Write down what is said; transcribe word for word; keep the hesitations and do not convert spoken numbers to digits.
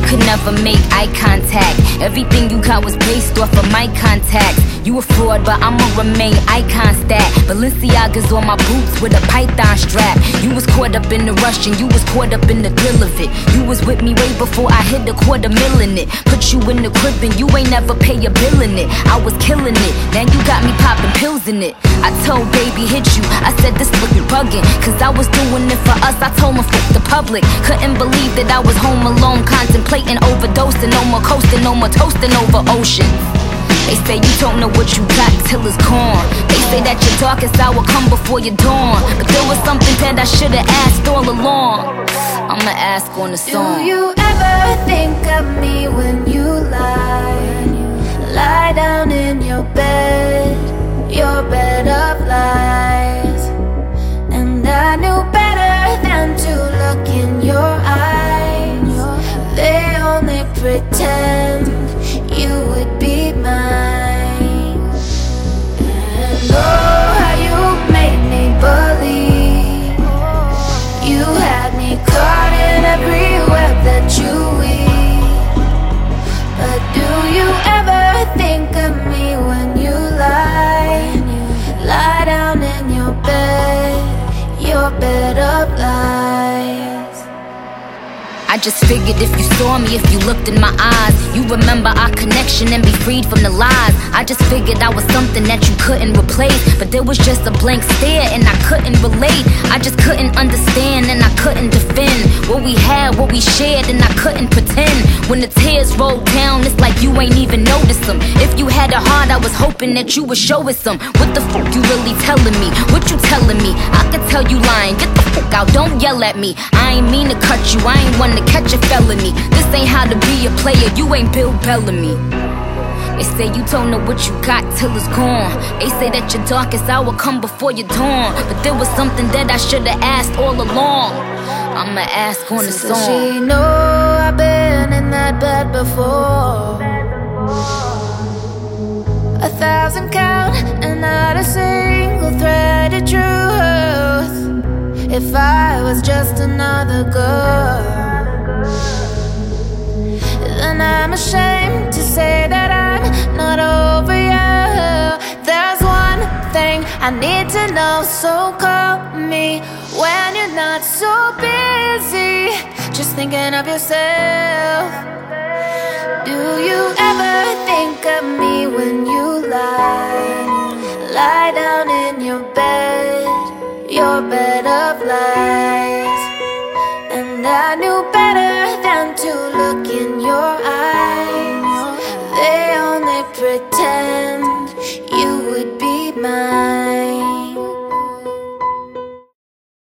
could never make eye contact. Everything you got was based off of my contacts. You a fraud, but I'ma remain icon stat. Balenciaga's on my boots with a python strap. You was caught up in the rush and you was caught up in the thrill of it. You was with me way before I hit the quarter mil in it. Put you in the crib and you ain't never pay a bill in it. I was killing it, now you got me popping pills in it. I told baby hit you, I said this lookin' buggin', cause I was doing it for us, I told him fuck the public. Couldn't believe that I was home alone, contemplating overdosing. No more coasting, no more toasting over ocean. They say you don't know what you got till it's gone. They say that your darkest hour come before your dawn. But there was something that I should've asked all along. I'ma ask on the song. Do you ever think of me when you lie? Lie down in your bed, your bed of lies. And I knew better than to look in your eyes. They only pretend you would be mine. And oh, how you made me believe. You had me caught in every web that you weave. But do you ever think of me when you lie? Lie down in your bed, your bed of lies. I just figured if you saw me, if you looked in my eyes, you remember our connection and be freed from the lies. I just figured I was something that you couldn't replace, but there was just a blank stare and I couldn't relate. I just couldn't understand and I couldn't defend what we had, what we shared, and I couldn't pretend. When the tears rolled down, it's like you ain't even noticed them. If you had a heart, I was hoping that you would show us some. What the fuck you really telling me? What you telling me? I could tell you lying. Get the fuck out, don't yell at me. I ain't mean to cut you, I ain't one to catch a felony. This ain't how to be a player, you ain't Bill Bellamy. They say you don't know what you got till it's gone. They say that your darkest hour come before your dawn. But there was something that I should've asked all along. I'ma ask on the So song. does she know I've been in that bed before? A thousand count and not a single thread of truth. If I was just another girl, then I'm ashamed to say that I'm not over you. There's one thing I need to know, so call me when you're not so busy, just thinking of yourself. Do you ever think of me when you lie? Lie down in your bed, your bed of lies. And I knew better